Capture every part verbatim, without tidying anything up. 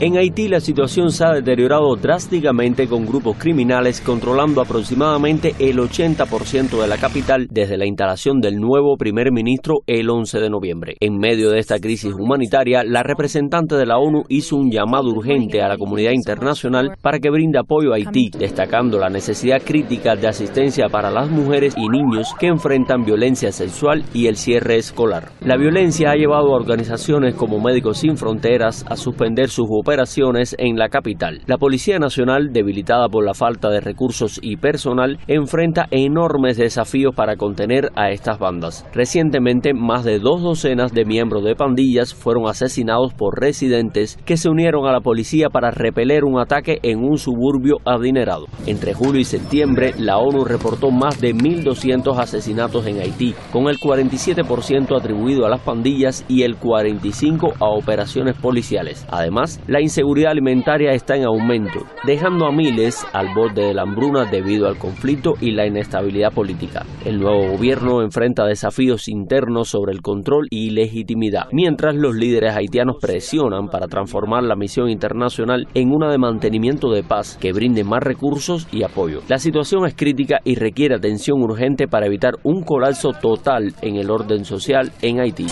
En Haití la situación se ha deteriorado drásticamente, con grupos criminales controlando aproximadamente el ochenta por ciento de la capital desde la instalación del nuevo primer ministro el once de noviembre. En medio de esta crisis humanitaria, la representante de la ONU hizo un llamado urgente a la comunidad internacional para que brinde apoyo a Haití, destacando la necesidad crítica de asistencia para las mujeres y niños que enfrentan violencia sexual y el cierre escolar. La violencia ha llevado a organizaciones como Médicos Sin Fronteras a suspender sus operaciones en la capital. La Policía Nacional, debilitada por la falta de recursos y personal, enfrenta enormes desafíos para contener a estas bandas. Recientemente, más de dos docenas de miembros de pandillas fueron asesinados por residentes que se unieron a la policía para repeler un ataque en un suburbio adinerado. Entre julio y septiembre, la ONU reportó más de mil doscientos asesinatos en Haití, con el cuarenta y siete por ciento atribuido a las pandillas y el cuarenta y cinco por ciento a operaciones policiales. Además, la inseguridad alimentaria está en aumento, dejando a miles al borde de la hambruna debido al conflicto y la inestabilidad política. El nuevo gobierno enfrenta desafíos internos sobre el control y legitimidad, mientras los líderes haitianos presionan para transformar la misión internacional en una de mantenimiento de paz que brinde más recursos y apoyo. La situación es crítica y requiere atención urgente para evitar un colapso total en el orden social en Haití.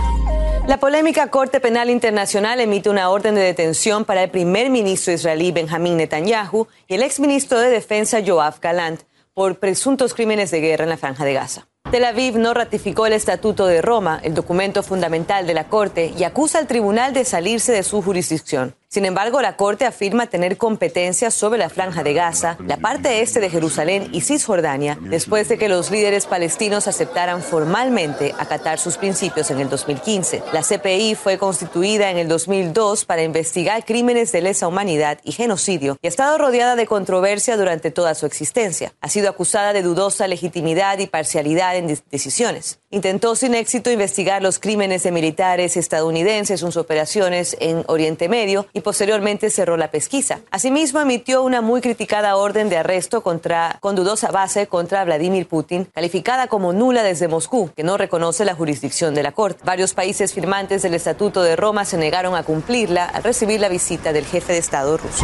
La polémica Corte Penal Internacional emite una orden de detención para el primer ministro israelí Benjamín Netanyahu y el exministro de Defensa Yoav Gallant por presuntos crímenes de guerra en la Franja de Gaza. Tel Aviv no ratificó el Estatuto de Roma, el documento fundamental de la Corte, y acusa al tribunal de salirse de su jurisdicción. Sin embargo, la Corte afirma tener competencias sobre la Franja de Gaza, la parte este de Jerusalén y Cisjordania, después de que los líderes palestinos aceptaran formalmente acatar sus principios en el dos mil quince. La C P I fue constituida en el dos mil dos para investigar crímenes de lesa humanidad y genocidio y ha estado rodeada de controversia durante toda su existencia. Ha sido acusada de dudosa legitimidad y parcialidad en decisiones. Intentó sin éxito investigar los crímenes de militares estadounidenses en sus operaciones en Oriente Medio y posteriormente cerró la pesquisa. Asimismo, emitió una muy criticada orden de arresto contra, con dudosa base contra Vladimir Putin, calificada como nula desde Moscú, que no reconoce la jurisdicción de la Corte. Varios países firmantes del Estatuto de Roma se negaron a cumplirla al recibir la visita del jefe de Estado ruso.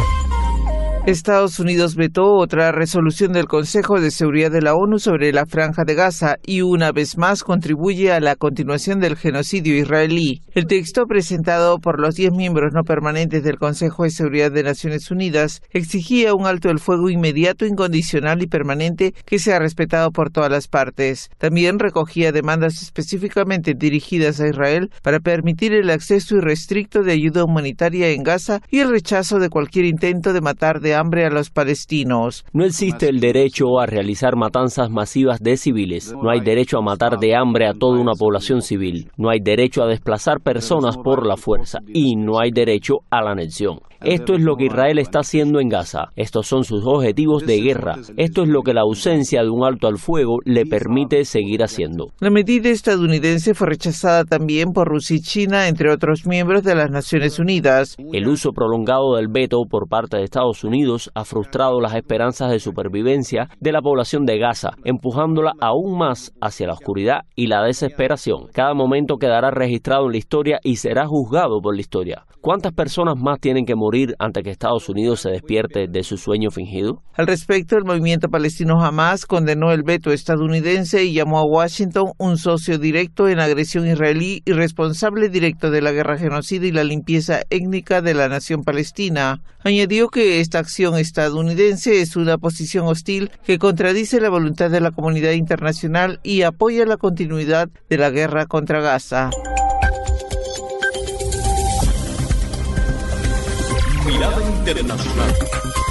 Estados Unidos vetó otra resolución del Consejo de Seguridad de la ONU sobre la Franja de Gaza y una vez más contribuye a la continuación del genocidio israelí. El texto presentado por los diez miembros no permanentes del Consejo de Seguridad de Naciones Unidas exigía un alto el fuego inmediato, incondicional y permanente que sea respetado por todas las partes. También recogía demandas específicamente dirigidas a Israel para permitir el acceso irrestricto de ayuda humanitaria en Gaza y el rechazo de cualquier intento de matar de hambre a los palestinos. No existe el derecho a realizar matanzas masivas de civiles. No hay derecho a matar de hambre a toda una población civil. No hay derecho a desplazar personas por la fuerza. Y no hay derecho a la anexión. Esto es lo que Israel está haciendo en Gaza. Estos son sus objetivos de guerra. Esto es lo que la ausencia de un alto al fuego le permite seguir haciendo. La medida estadounidense fue rechazada también por Rusia y China, entre otros miembros de las Naciones Unidas. El uso prolongado del veto por parte de Estados Unidos ha frustrado las esperanzas de supervivencia de la población de Gaza, empujándola aún más hacia la oscuridad y la desesperación. Cada momento quedará registrado en la historia y será juzgado por la historia. ¿Cuántas personas más tienen que morir antes que Estados Unidos se despierte de su sueño fingido? Al respecto, el movimiento palestino Hamas condenó el veto estadounidense y llamó a Washington un socio directo en la agresión israelí y responsable directo de la guerra genocida y la limpieza étnica de la nación palestina. Añadió que esta acción estadounidense es una posición hostil que contradice la voluntad de la comunidad internacional y apoya la continuidad de la guerra contra Gaza. Mirada Internacional.